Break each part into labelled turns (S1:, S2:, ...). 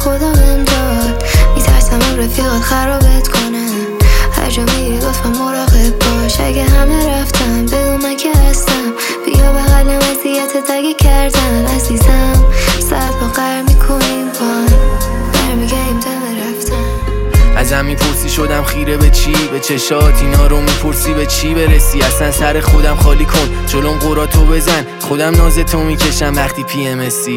S1: خدا بهم داد. میترسم اون رفیقات خرابت کنه. هر جا میری لطفا مراقب باش. اگه همه رفتن بگو من که هستم. بیا بغلم اذیتت اگه کردن عزیزم. ساعت با قرار میکنیم با هم، برمیگردیم دم رفتن.
S2: ازم میپرسی شدم خیره به چی؟ به چشات. اینا رو میپرسی به چی برسی؟ اصلا سر خودم خالی کن، جلوم قراتو بزن. خودم نازتو میکشم وقتی PMSی.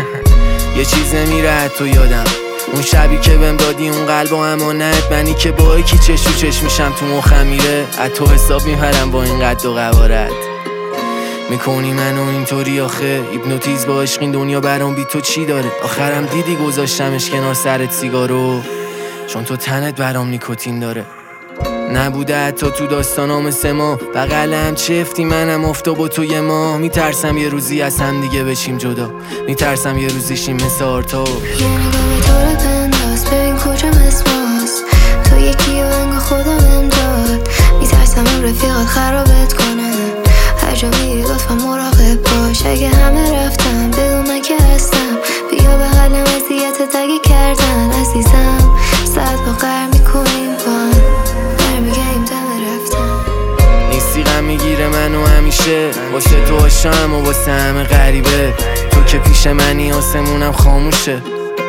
S2: یه چیز نمیره حتی یادم، اون شبی که بهم دادی اون قلب و امانت. منی که با یکی چش تو چش میشم تو مخم میره. از تو حساب میپرم با این قد و قوارت. میکنی منو اینطوری آخه، هیپنوتیز با عشق این دنیا برام بی تو چی داره؟ آخرم دیدی گذاشتمش کنار سرت سیگارو، چون تو تنت برام نیکوتین داره. نبوده حتی تو داستانا مثل ما، بغلم چفتی منم افتا با تو یه ماه. میترسم یه روزی از هم دیگه بشیم جدا، میترسم یه روزی شیم مثل آرتا.
S1: یه نگاه به تو رو بنداز ببین کجا مسماس. تو یکی و انگاه خدا بهم داد. میترسم اون رفیقات خرابت کنه. هر جا میری لطفا مراقب باش. اگه همه رفتن بگو من که هستم. بیا بغلم اذیتت اگه کردن عزیزم. ساعت با قرار میکنیم با هم، برمیگردیم دم رفتن.
S2: نیستی غم میگیره منو همیشه، واسه تو عاشقم و واسه همه غریبه. تو که پیش منی آسمونم خاموشه،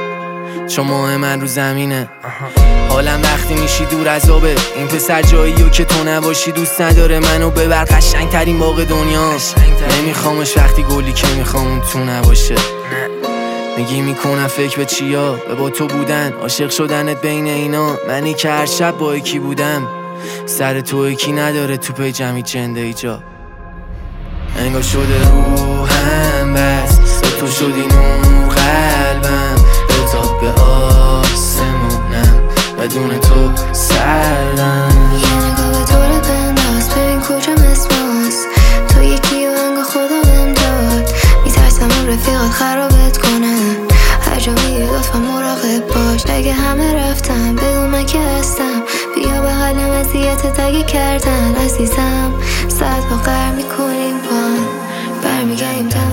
S2: چون ماه من رو زمینه. حالم وقتی میشی دور از آبه. این پسر جاییو که تو نباشی دوست نداره. منو ببر قشنگ ترین باغ دنیاست. نمیخوامش وقتی گلی که میخوام اون تو نباشه. میگی میکنم فکر به چیا؟ به با تو بودن، عاشق شدنت بین اینا. منی که هر شب با یکی بودم، سر تو یکی نداره تو پی جمعی جنده ای جا. انگار شده روحم بس، به تو شدی نور قلبم. بتاب به آسمونم، بدون تو سردم.
S1: یه نگاه به تو رو بنداز ببین کجا مسماس. تو یکی و انگاه خدا بهم داد. میترسم اون رفیقات خرابت کنه. هر جا میری لطفا مراقب باش. اگه همه رفتن بگو من که هستم. بیا بغلم اذیتت اگه کردن عزیزم. ساعت با قرار میکنیم با هم، برمیگردیم